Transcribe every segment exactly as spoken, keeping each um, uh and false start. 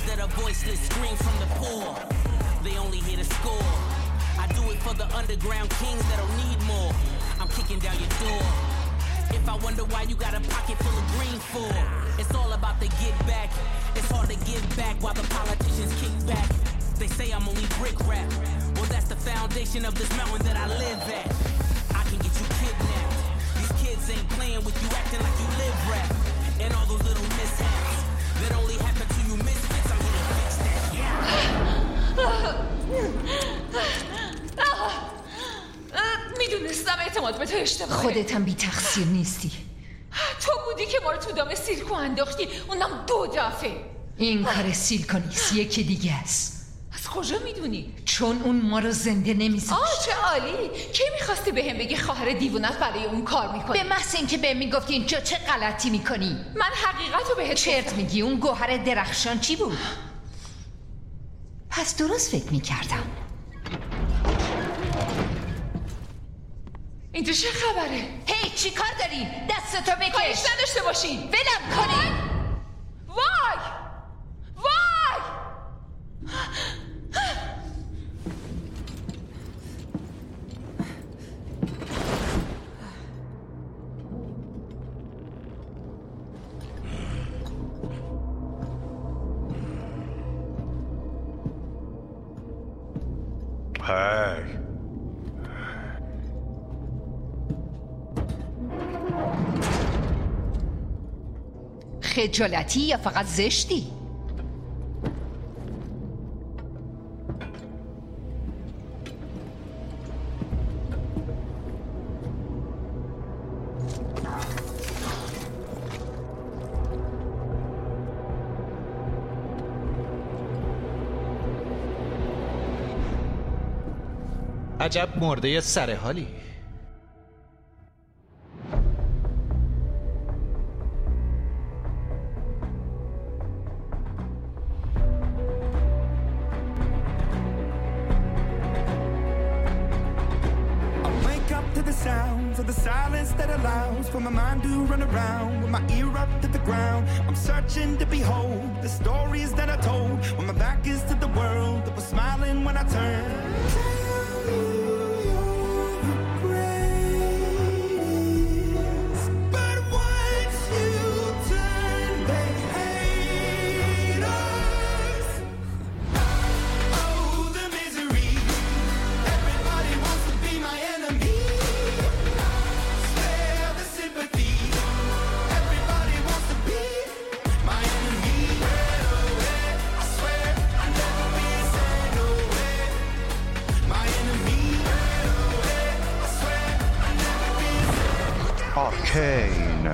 that are voiceless scream from the poor. They only hear the score. I do it for the underground kings that don't need more. I'm kicking down your door. If I wonder why you got a pocket full of green for, it's all about the get back. It's hard to give back while the politicians kick back. They say I'm only brick rap. Well, that's the foundation of this mountain that I live at. I can get you kidnapped. These kids ain't playing with you, acting like you live rap. And all those little mishaps that only happen to you misfits, I'm here to fix that. میدونستم اعتماد به تو اشتباهه. خودت هم بی تقصیر نیستی. تو بودی که ما رو تو دام سیرکو انداختی، اونم دو دفعه. این کار سیرکو نیست، یکی دیگه است. از کجا میدونی؟ چون اون ما رو زنده نمیذاشت. آه چه عالی. کی میخواستی به هم بگی خواهر دیوونت برای اون کار میکنی؟ به محض اینکه بهم میگفتی اینجا چه غلطی میکنی. من حقیقت رو بهت چرت میگی. اون گوهر درخشان چی بود؟ پس درست فکر میکردم. اینجا چه خبره؟ هی چی کار داری؟ دستتو بکش. کاریش نداشته باشین. ولم کنی. وای وای هی خجالتی یا فقط زشتی؟ عجب مرده سر حالی. Of the silence that allows for my mind to run around with my ear up to the ground. I'm searching to behold the stories that I told when my back is to the world that was smiling when I turned. آرکین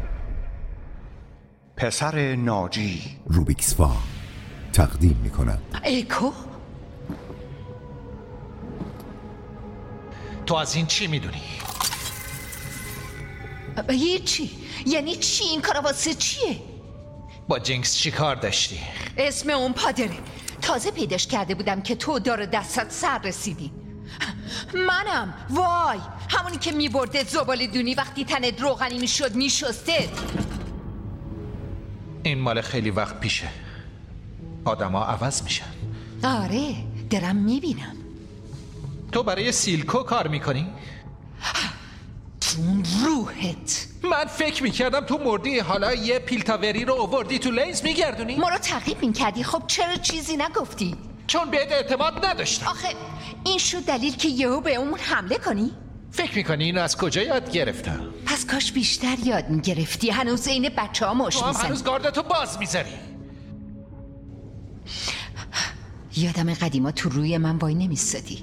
پسر ناجی روبیکسفا تقدیم می کند. ایکو تو از این چی میدونی؟ هیچی. یعنی چی؟ این کارا واسه چیه؟ با جینکس چی کار داشتی؟ اسم اون پادره. تازه پیداش کرده بودم که تو دار دستت سر رسیدی. منم وای همونی که میبرده زباله دونی وقتی تنت روغنی میشد میشسته. این مال خیلی وقت پیشه. آدم ها عوض میشن. آره درم میبینم. تو برای سیلکو کار میکنی؟ تون روحت. من فکر میکردم تو مردی، حالا یه پیلتاوری رو آوردی تو لیز میگردونی؟ ما رو تعقیب میکردی. خب چرا چیزی نگفتی؟ چون بهت اعتماد نداشتم. آخه این شد دلیل که یهو به اون حمله کنی؟ فکر میکنی اینو از کجا یاد گرفتم؟ پس کاش بیشتر یاد میگرفتی. هنوز این بچه ها مش تو میزنی. هم هنوز گاردتو باز میذاری. یادم قدیما تو روی من وای نمیستادی.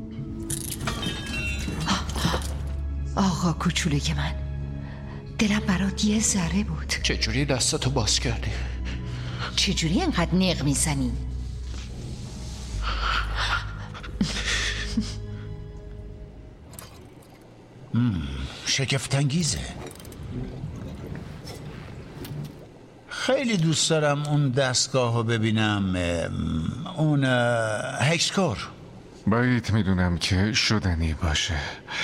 آقا کوچولوی من، دلم برات یه ذره بود. چجوری دستاتو باز کردی؟ چجوری انقدر نق میزنی؟ شگفت‌انگیزه. خیلی دوست دارم اون دستگاه رو ببینم. اون هکسکور. باید میدونم که شدنی باشه.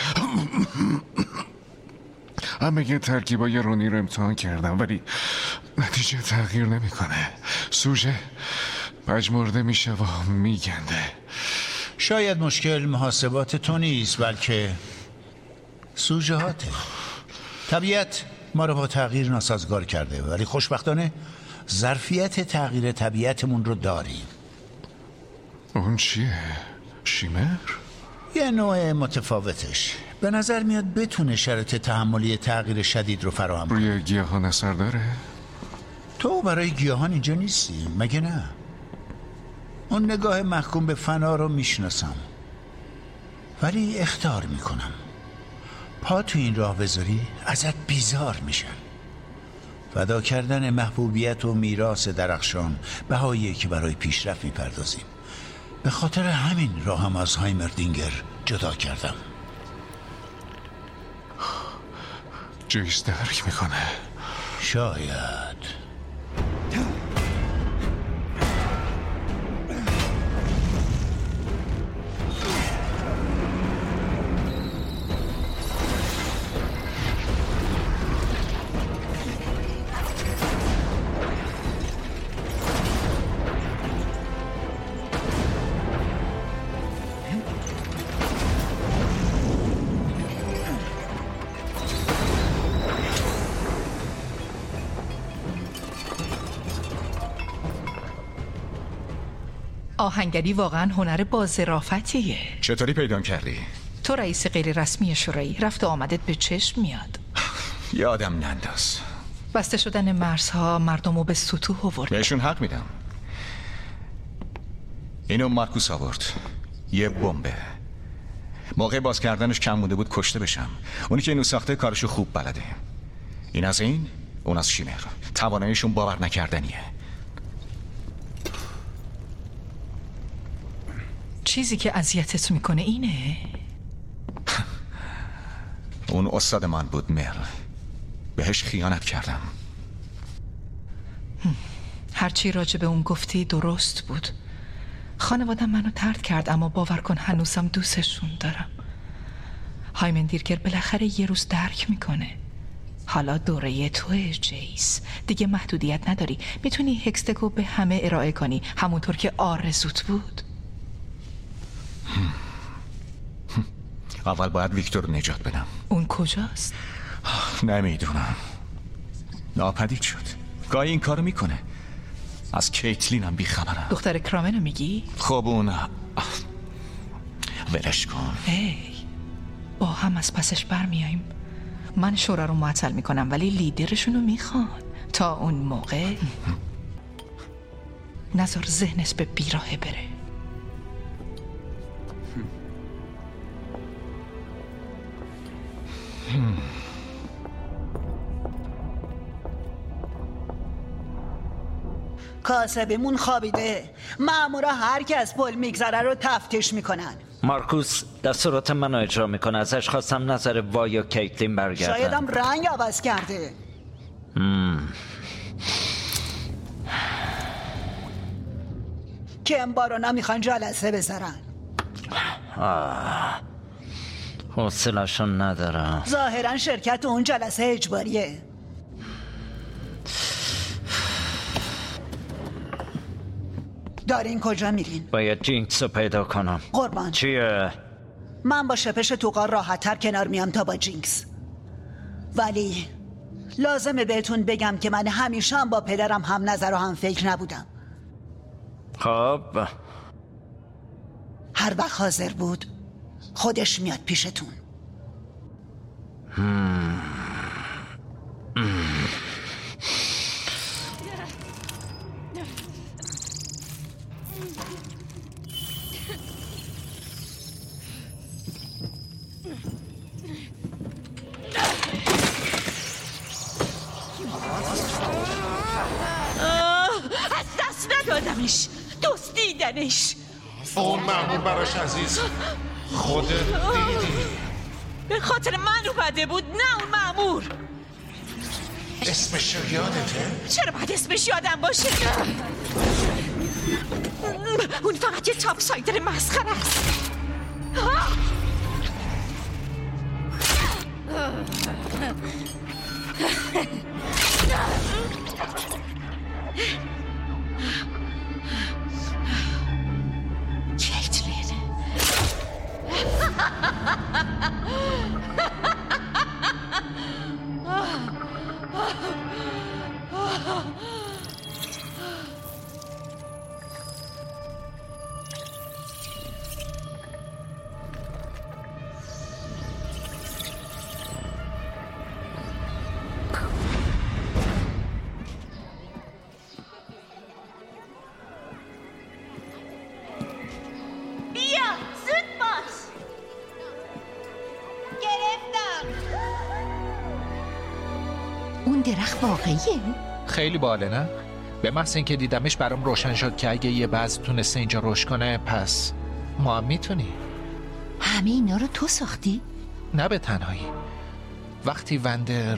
همه ترکیبای رونی رو امتحان کردم ولی نتیجه تغییر نمیکنه. سوژه پژمرده میشه و میگنده. شاید مشکل محاسبات تو نیست بلکه سوژهاته. طبیعت ما رو با تغییر ناسازگار کرده ولی خوشبختانه ظرفیت تغییر طبیعتمون رو داریم. اون چیه؟ شیمر؟ یه نوع متفاوتش. به نظر میاد بتونه شرط تحملی تغییر شدید رو فراهم کنه. روی گیاهان اثر داره؟ تو برای گیاهان اینجا نیستی مگه نه؟ اون نگاه محکوم به فنا رو میشناسم ولی اخطار میکنم. پا تو این راه بذاری ازت بیزار میشن. فدا کردن محبوبیت و میراث درخشان بهاییه که برای پیشرفت میپردازیم. به خاطر همین راهم از هایمردینگر جدا کردم. جیس درک میکنه. شاید. آهنگری واقعا هنر با ظرافتیه. چطوری پیدا کردی؟ تو رئیس غیر رسمی شورایی، رفت و آمدت به چشم میاد. یادم ننداز. بسته شدن مرزها مردم رو به سطوح آورد. بهشون حق میدم. اینو مارکوس آورد. یه بمبه. موقع باز کردنش کم مونده بود کشته بشم. اونی که اینو ساخته کارشو خوب بلده. این از این، اون از شیمر. تواناییشون باور نکردنیه. چیزی که اذیتت میکنه اینه؟ اون استاد من بود مل. بهش خیانت کردم. هرچی راجع به اون گفتی درست بود. خانوادم منو طرد کرد اما باور کن هنوزم دوستشون دارم. هایمندیرگر بالاخره یه روز درک میکنه. حالا دوره توه جیس. دیگه محدودیت نداری. میتونی هکستگو به همه ارائه کنی همونطور که آرزوت بود. اول باید ویکتور رو نجات بدم. اون کجاست؟ نمیدونم. ناپدید شد. گاهی این کارو میکنه. از کیتلین هم بیخبرم. دختر کرامنو میگی؟ خب اون ولش کن. ای با هم از پسش برمیاییم. من شورا رو معطل میکنم ولی لیدرشونو میخوان. تا اون موقع نظر ذهنش به بیراهه بره. کاسبمون خوابیده. مامورا هر کی از پل میگذره رو تفتیش میکنن. مارکوس دستورات منو اجرا میکنه. ازش خواستم نظر وای و کیتلین برگردن. شایدم رنگ عوض کرده. مم. کمبارو نمیخوان جلسه بذارن. آه حوصله‌شون ندارم. ظاهرا شرکت اون جلسه اجباریه. دارین کجا میرین؟ باید جینکس رو پیدا کنم. قربان چیه؟ من با شپش توقار راحت تر کنار میام تا با جینکس. ولی لازمه بهتون بگم که من همیشه هم با پدرم هم نظر و هم فکر نبودم. خب هر وقت حاضر بود خودش میاد پیشتون. هم. از دست ندادمش. دوست دیدنش. اون مأمور براش عزیز. خودت دیدی. به خاطر من اومده بود نه اون مأمور. اسمش یادته؟ چرا باید اسمش یادم باشه؟ اون فقط یه تاپ سایدر مسخره است. واقعیه؟ خیلی باله نه؟ به محض اینکه دیدمش برام روشن شد که اگه یه بعض تونسته اینجا رشد کنه پس ما هم میتونی. همه اینا رو تو ساختی؟ نه به تنهایی. وقتی وندر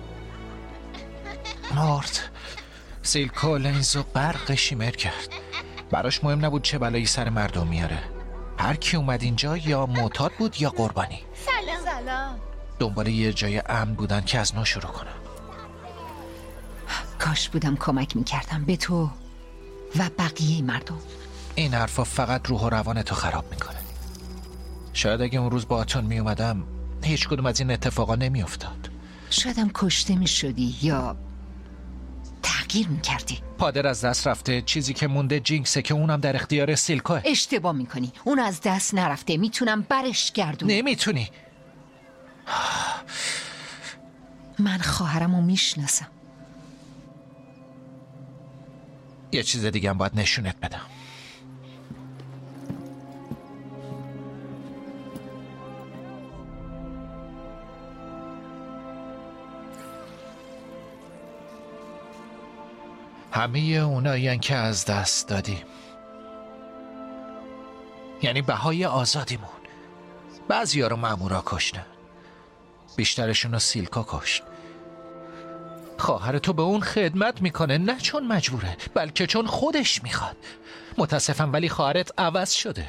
مرد سیلکا لنز و برق شیمر کرد. براش مهم نبود چه بلایی سر مردم میاره. هر کی اومد اینجا یا معتاد بود یا قربانی. سلام سلام. دنبال یه جای امن بودن که از نو شروع کنم. کاش بودم کمک میکردم به تو و بقیه مردم. این حرفا فقط روح و روانتو خراب میکنه. شاید اگه اون روز با اتون میومدم هیچ کدوم از این اتفاقا نمیافتاد. شایدم کشته میشدی یا تغییر میکردی. پادر از دست رفته، چیزی که مونده جینکسه که اونم در اختیار سیلکاه. اشتباه میکنی، اون از دست نرفته، میتونم برش گردون. نمیتونی. من خواهرمو میشناسم. یه چیز دیگه هم باید نشونت بدم. همه اونایین که از دست دادیم، یعنی بهای آزادیمون. بعضی ها رو مامورا کشتن، بیشترشون رو سیلکا کشت. خواهر تو به اون خدمت میکنه، نه چون مجبوره بلکه چون خودش میخواد. متاسفم ولی خواهرت عوض شده.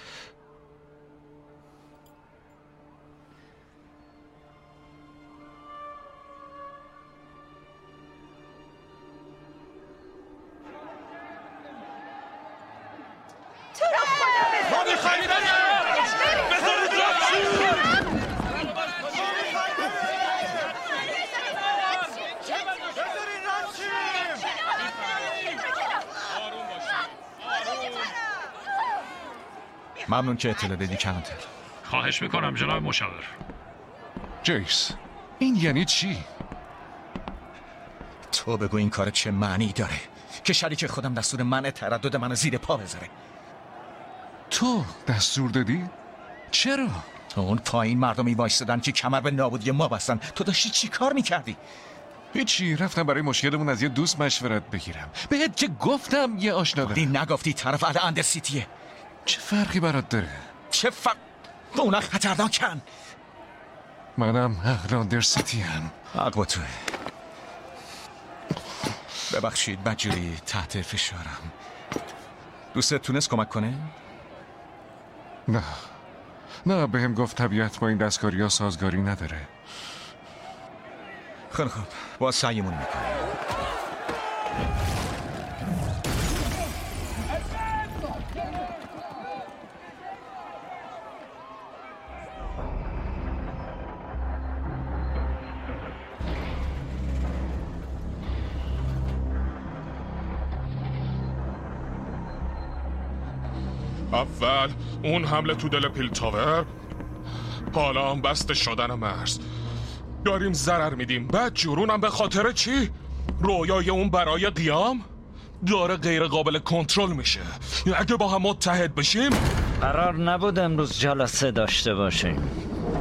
ممنون که اطلاع دادی کلانتر. خواهش میکنم جناب مشاور. جیکس، این یعنی چی؟ تو بگو این کار چه معنی داره که شریک خودم دستور منع تردد منو زیر پا بذاره؟ تو دستور دادی؟ چرا؟ اون پایین مردمی وایستادن که کمر به نابودی ما بستن. تو داشتی چی کار میکردی؟ هیچی، رفتم برای مشکلمون از یه دوست مشورت بگیرم. بهت که گفتم یه آشنا دارم. نگفتی طرف ال اندر سیتیه. چه فرقی برات داره؟ چه فرق؟ اونا خطرناکن. منم اندر سیتی هم. حق با توه. ببخشید بدجوری تحت فشارم. دوستت تونست کمک کنه؟ نه نه، بهم گفت طبیعت با این دستکاری ها سازگاری نداره. خیلی خوب، با سعیمون میکنیم. اول اون حمله تو دل پیل تاور، حالا هم بسته شدن مرز. داریم ضرر میدیم. بعد جورونم به خاطر چی؟ رویای اون برای قیام داره غیر قابل کنترل میشه. اگه با هم متحد بشیم. قرار نبود امروز جلسه داشته باشیم.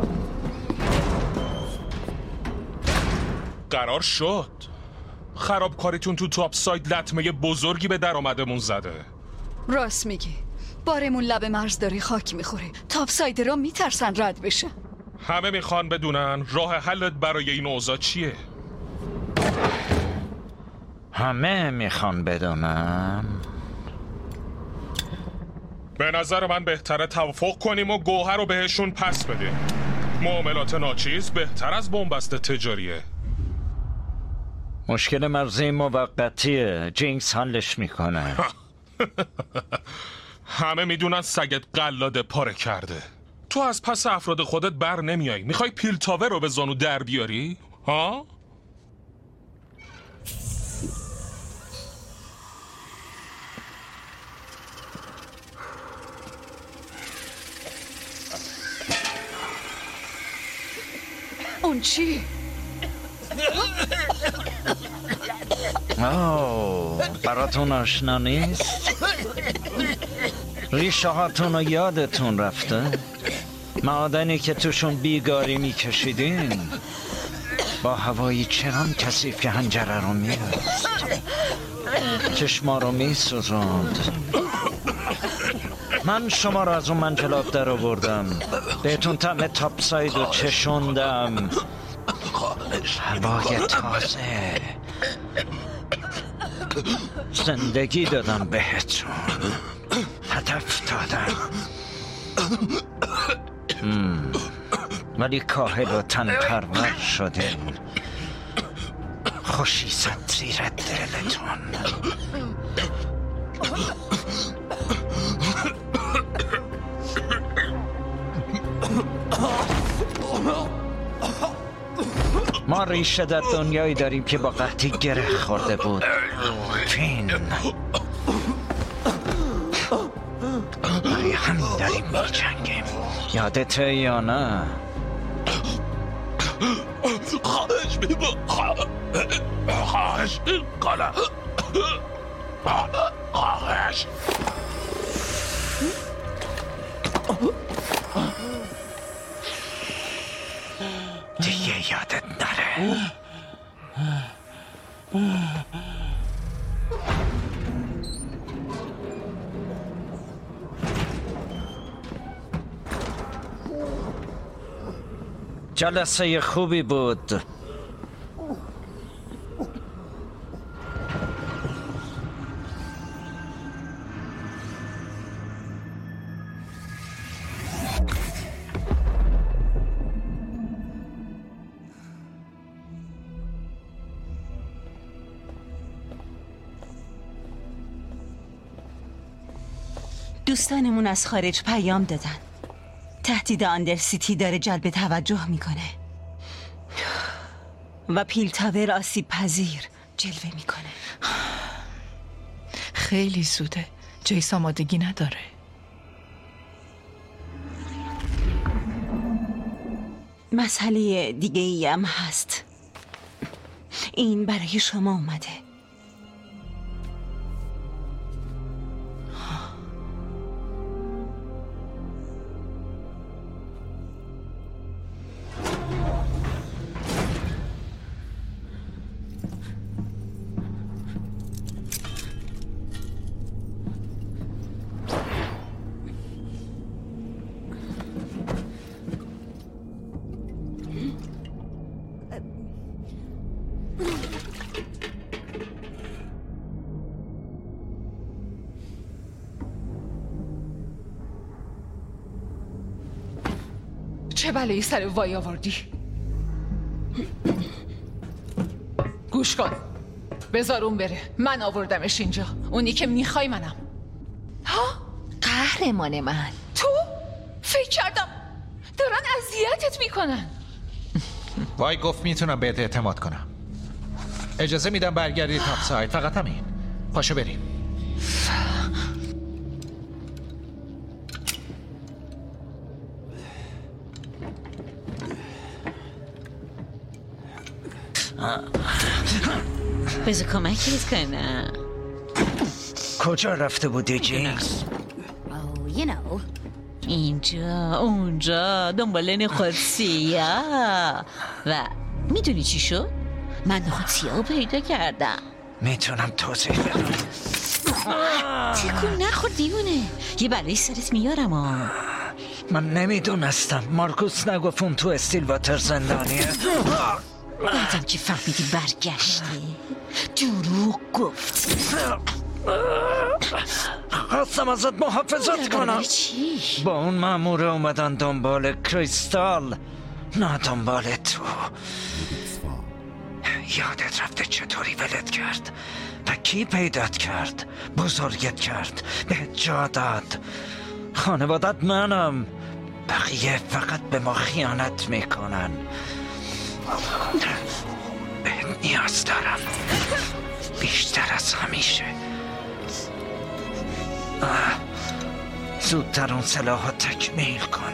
قرار شد. خرابکاریتون تو تاپ ساید لطمه بزرگی به درآمدمون زده. راست میگی، بارمون لب مرز داری خاک میخوره. تاپ ساید را میترسن رد بشن. همه میخوان بدونن راه حلت برای این اوضاع چیه. همه میخوان بدونن. به نظر من بهتره توافق کنیم و گوهر رو بهشون پس بدیم. معاملات ناچیز بهتر از بنبست تجاریه. مشکل مرزی موقتیه، جینکس حلش میکنه. همه میدونن سگت قلاده پاره کرده. تو از پس افراد خودت بر نمیای. میخوای پیل تاور رو به زانو در بیاری؟ ها؟ اون چی؟ آه، براتون آشنا نیست؟ ریشه هاتون رو یادتون رفته؟ معادنی که توشون بیگاری میکشیدین؟ با هوایی چنان کثیف که حنجره رو می‌رست، چشما رو می‌سوزوند. من شما رو از اون منجلاب در آوردم، بهتون طعم تاپساید رو چشوندم، هوای تازه، زندگی دادم بهتون، هدف دادم. مم. ولی کاهل و تن پرور شدین، خوشی زد زیر دلتون. ما ریشه در دنیایی داریم که با قحطی گره خورده بود. فین برای همین داریم می جنگیم. یادته یا نه؟ خواهش می‌کنم خواهش می‌کنم خواهش دیگه یادت نره. جلسه خوبی بود. دوستانمون از خارج پیام دادن. تهدید آندرسیتی داره جلب توجه میکنه و پیل تاور آسیب پذیر جلوه میکنه. خیلی زوده. جیس آمادگی نداره. مسئله دیگه ای هم هست. این برای شما اومده. چه بلایی سر وای آوردی؟ گوش کن، بذار اون بره. من آوردمش اینجا. اونی که میخوای منم. ها؟ قهرمان من. تو؟ فکر کردم دارن اذیتت میکنن. وای گفت میتونم بهت اعتماد کنم. اجازه میدم برگردی تاپساید. فقط همین. پاشو بریم. بذار کمکت کنم. کجا رفته بودی جینکس؟ Oh, you know. اینجا اونجا دنبال نخود سیاه. و میدونی چی شد؟ من نخود سیاه رو پیدا کردم. میتونم توضیح بدم؟ تکون نخور دیوونه. یه بلایی سرت میارم ها. من نمیدونستم. مارکوس نگفت اون تو استیل واتر زندانیه. بعدم که فهمیدی برگشتی دروغ گفتی. خواستم ازت محافظت کنم. چی؟ با اون ماموره اومدن دنبال کریستال، نه دنبال تو. یادت رفته چطوری ولت کرد و کی پیدات کرد، بزرگت کرد، به جا داد. خانوادت منم، بقیه فقط به ما خیانت میکنن. بهت نیاز دارم بیشتر از همیشه. زودتر اون سلاح رو تکمیل کن.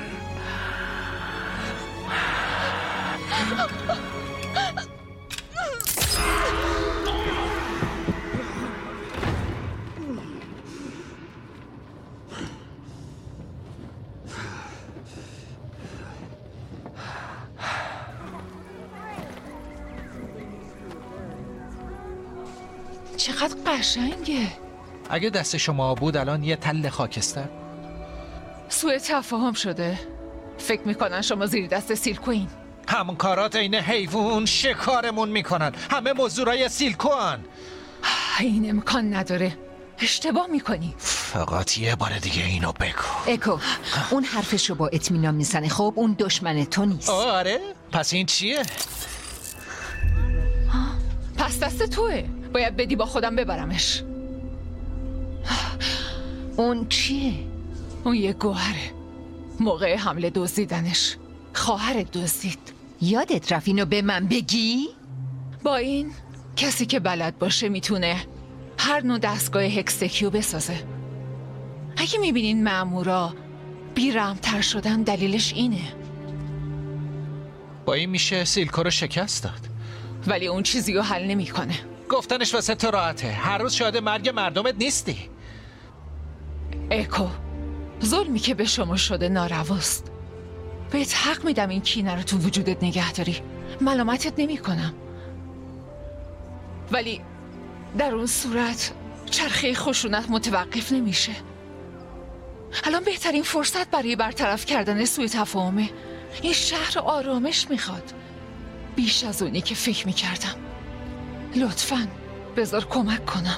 چقدر قشنگه. اگه دست شما بود الان یه تل خاکستر. سوء تفاهم شده. فکر میکنن شما زیر دست سیلکوین. همون کارات این حیوان شکارمون میکنن. همه مزدورای سیلکوان. این امکان نداره. اشتباه میکنی. فقط یه بار دیگه اینو بگو. اکو اون حرفش رو با اطمینان میزنه. خب اون دشمن تو نیست. آره؟ پس این چیه؟ پس دست توه. باید بدی با خودم ببرمش. اون چیه؟ اون یه گوهره. موقع حمله دزدیدنش. خواهرت دزدید. یادت رفت اینو به من بگی؟ با این کسی که بلد باشه میتونه هر نوع دستگاه هکسکیو بسازه. اگه میبینین مامورا بیرحم‌تر شدن دلیلش اینه. با این میشه سیلکو رو شکست داد. ولی اون چیزی رو حل نمیکنه. گفتنش واسه تو راحته. هر روز شاهد مرگ مردمت نیستی. اکو ظلمی که به شما شده نارواست. بهت حق میدم این کینه رو تو وجودت نگه داری. ملامتت نمی کنم. ولی در اون صورت چرخه خشونت متوقف نمیشه. الان بهترین فرصت برای برطرف کردن سوء تفاهمه. این شهر آرامش میخواد بیش از اونی که فکر میکردم. لطفاً بذار کمک کنم.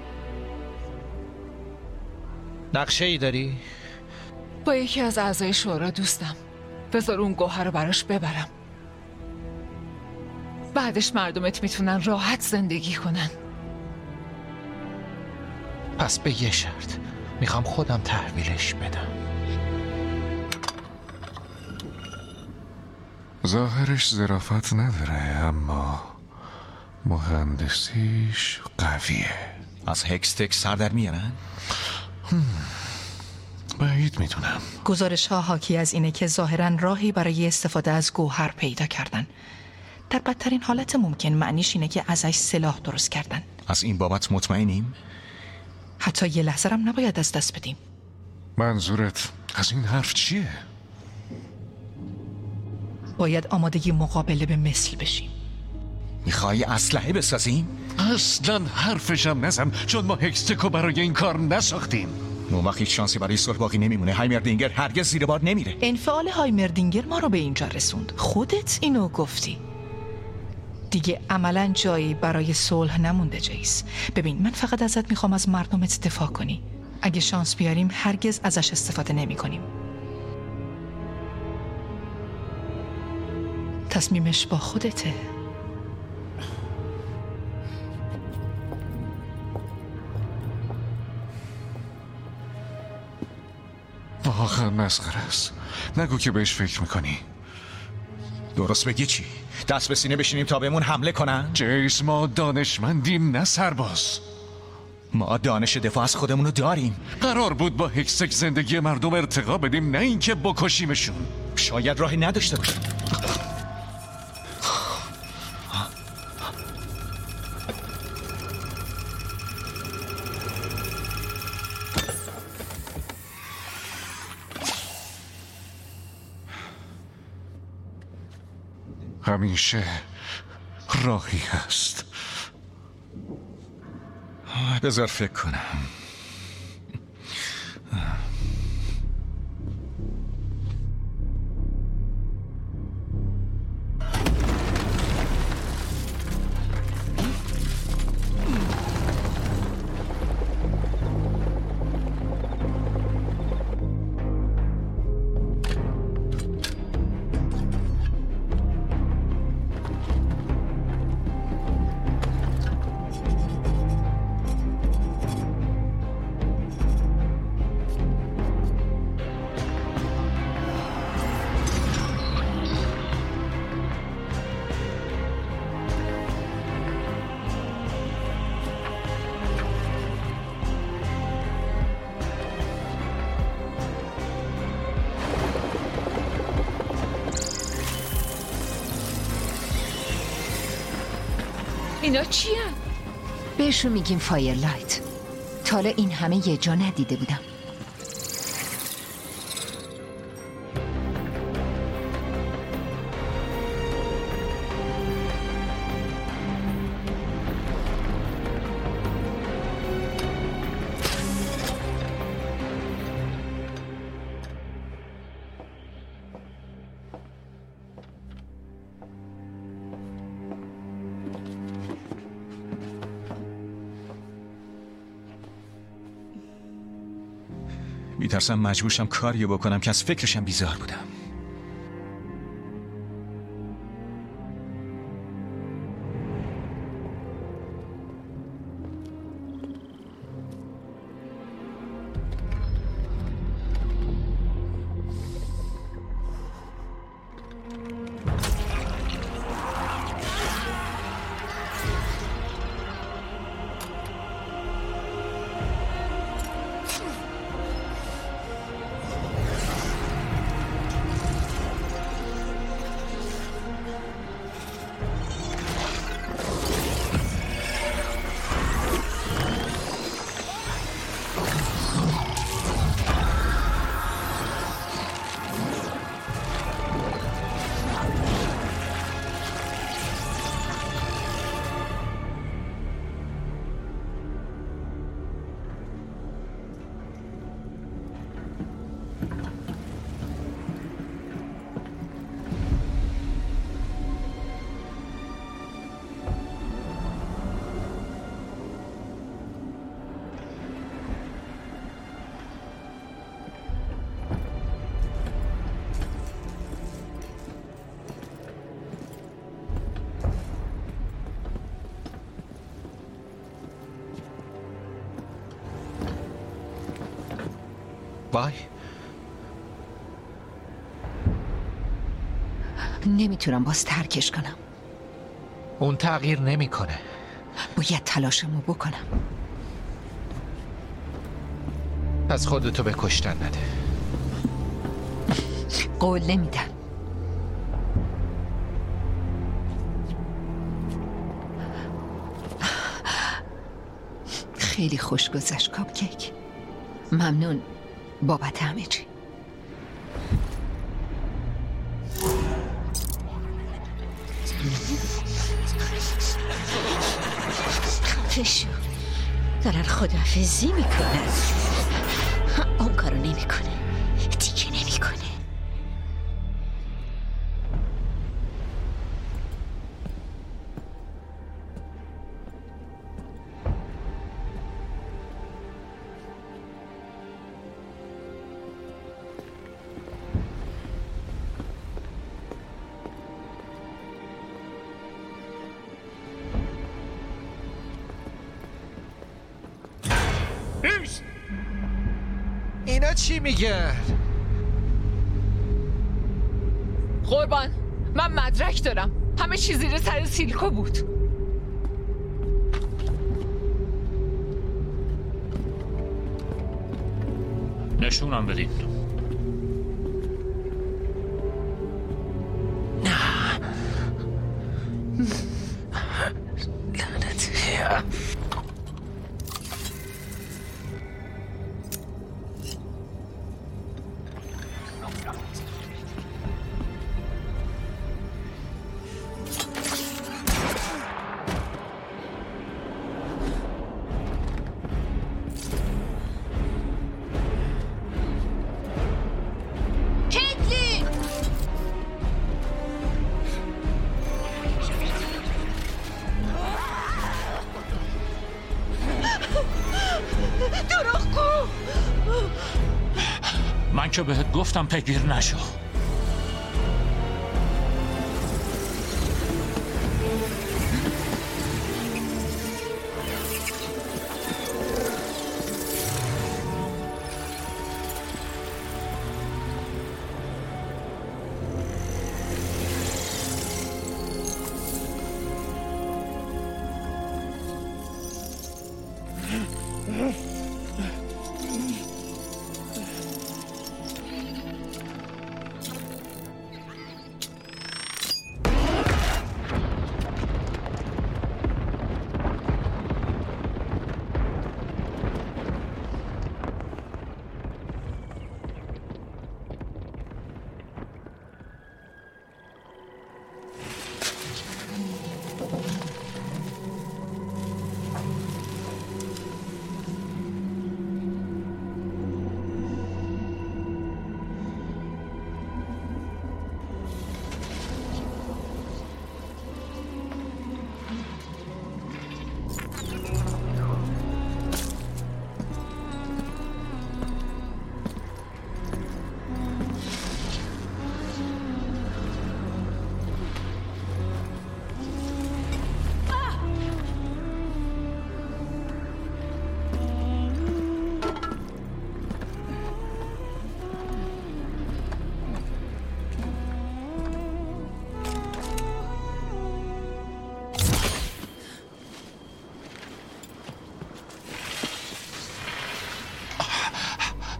نقشه ای داری؟ با یکی از اعضای شورا دوستم. بذار اون گوهر رو براش ببرم. بعدش مردمت میتونن راحت زندگی کنن. پس به یه شرط. میخوام خودم تحویلش بدم. ظاهرش ظرافت نداره اما مهندسیش قویه. از هکستک سر در میارن؟ بعید میدونم. گزارش ها حاکی از اینه که ظاهراً راهی برای استفاده از گوهر پیدا کردن. در بدترین حالت ممکن معنیش اینه که ازش سلاح درست کردن. از این بابت مطمئنیم؟ حتی یه لحظه هم نباید از دست بدیم. منظورت از این حرف چیه؟ باید آمادگی مقابله به مثل بشیم. میخوای اسلحه بسازیم؟ اصلا حرفشم نزن چون ما هکستکو برای این کار نساختیم. اون وقت هیچ شانسی برای صلح باقی نمیمونه. هایمردینگر هرگز زیر بار نمیره. انفعال هایمردینگر ما رو به اینجا رسوند. خودت اینو گفتی. دیگه عملا جایی برای صلح نمونده جیس. ببین من فقط ازت میخوام از مردمت دفاع کنی. اگه شانس بیاریم هرگز ازش استفاده نمی کنیم. تصمیمش با خودته. واقعا مسخره است. نگو که بهش فکر میکنی. درست بگی چی؟ دست به سینه بشینیم تا بهمون حمله کنن؟ جیس ما دانشمندیم نه سرباز. ما دانش دفاع از خودمونو داریم. قرار بود با هکسک زندگی مردم ارتقا بدیم نه اینکه بکشیمشون. شاید راهی نداشته باشیم. همیشه راهی هست. بذار فکر کنم. اینا چیه؟ بهشون میگیم فایرلایت. تا حالا این همه یه جا ندیده بودم. میترسم مجبورشم کاریو بکنم که از فکرشم بیزار بودم. وای نمیتونم باز ترکش کنم. اون تغییر نمیکنه. باید تلاشمو بکنم. از خودتو به کشتن نده. قول نمیدم. خیلی خوش گذشت کاپکیک. ممنون بابت همه چی. خفشو دارن خداحافظی میکنن. اون کارو نمیکنه، دیگه نمیکنه. اینا چی میگن؟ قربان من مدرک دارم. همه چیز زیر سر سیلکو بود. نشونم بدین. نه لعنتیه. من که بهت گفتم پیگیر نشو.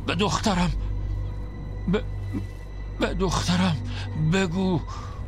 به دخترم به, به دخترم بگو.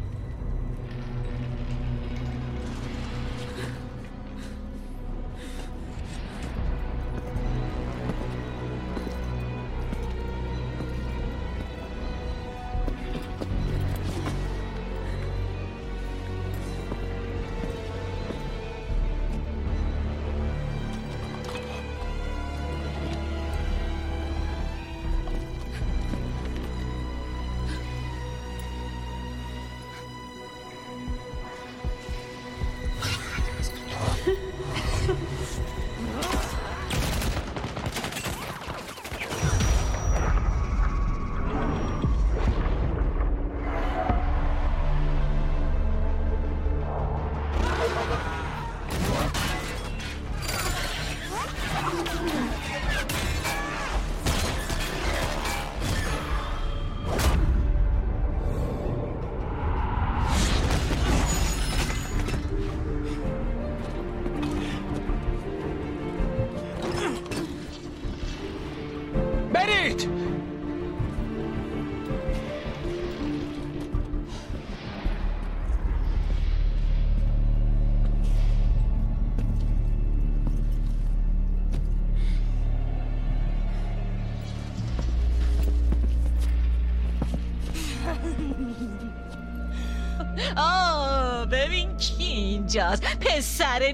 آه ببین کی اینجاست، پسر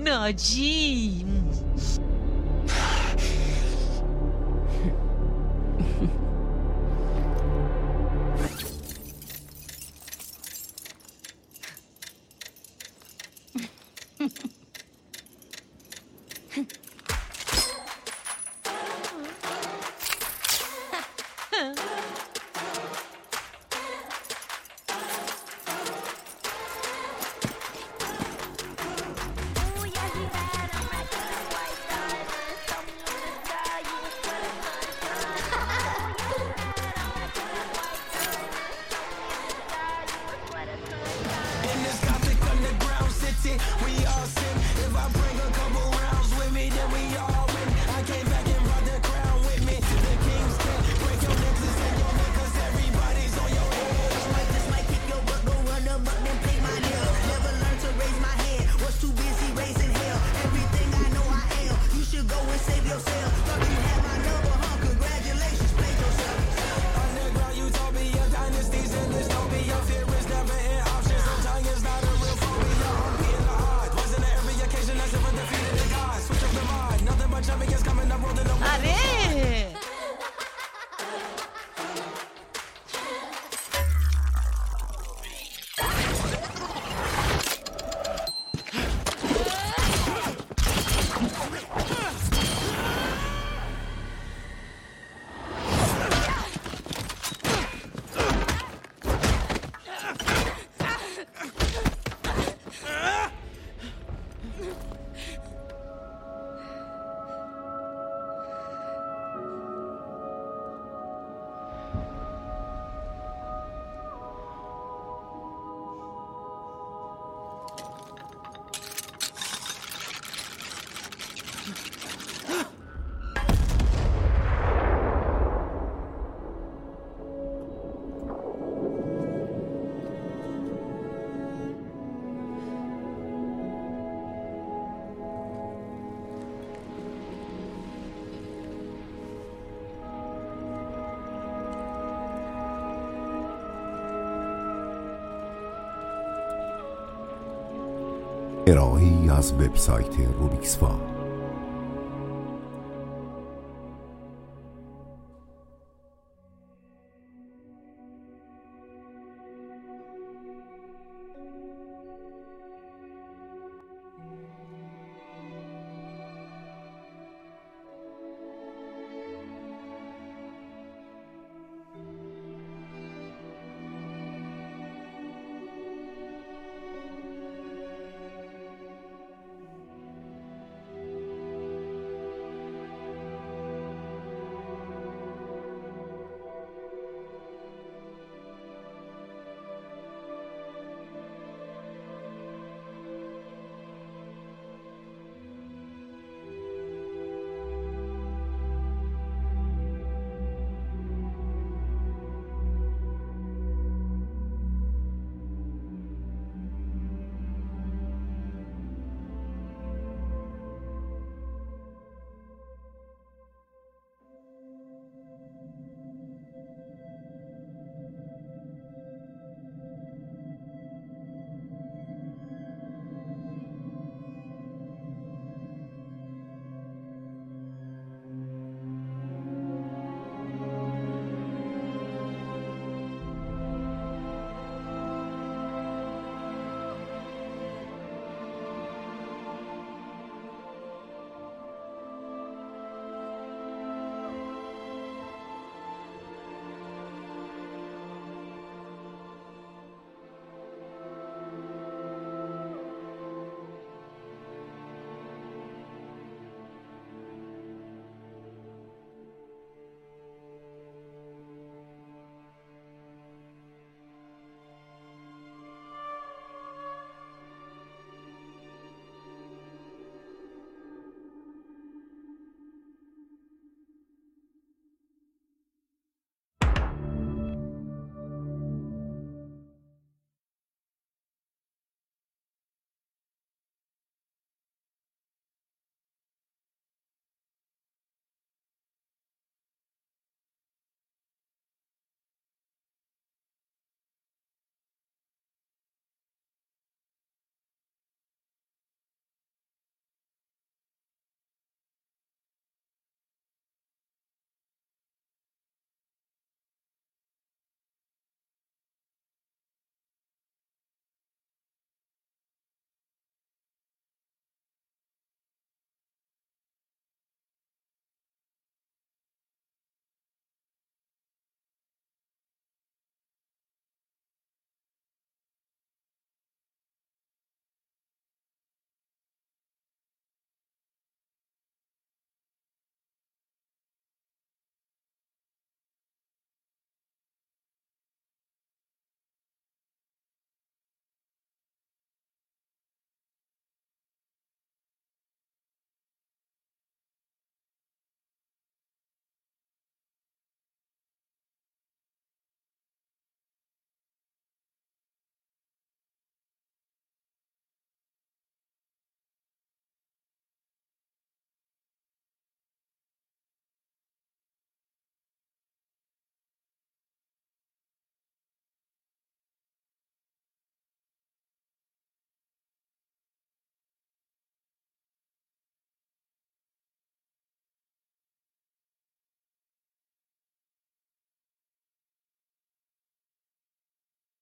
ناجی. ارائه‌ای از وبسایت روبیکسفا.